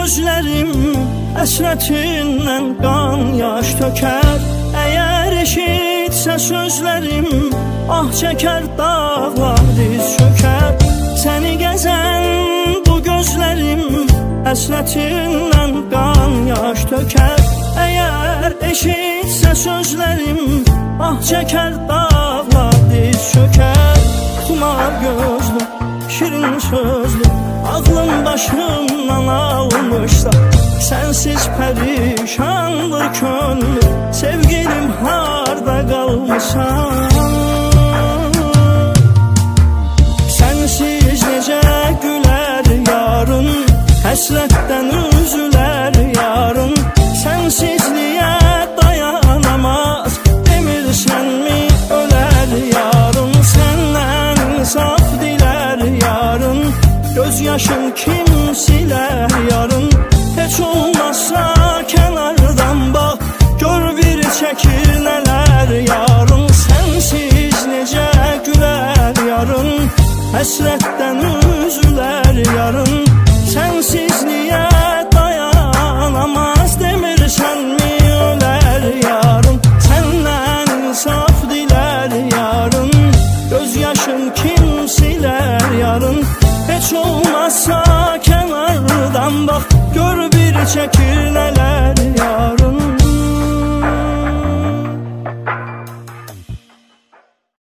gözlərim həsrətindən qan yaş tökər. Əgər eşitsə sözlərim ah çəkər, dağlar diz çökər. Səni gəzən bu gözlərim həsrətindən qan yaş tökər. Əgər eşitsə sözlərim ah çəkər, dağlar diz çökər. Xumar gözlü, şirin sözlü, ağlım başımdan almışsa, sensiz perişandır könlüm, sevgilim harda qalmışsan. Sensiz necə gülər yarın, həsrətdən üzülər yarın. Sensizliyə dayanamaz, demirsən-mi ölər yarın. Səndən insaf dilər yarın, göz yaşın kim silər yarın. Heç olmazsa kənardan bax, gör bir çəkir nələr yarın. Sənsiz necə gülər yarın, həsrətdən üzülər yarın. Sensizliyə dayanamaz, demirsən-mi ölər yarın. Səndən insaf dilər yarın, göz yaşın kim silər yarın. Heç olmazsa kənardan bax, gör bir çəkir nələr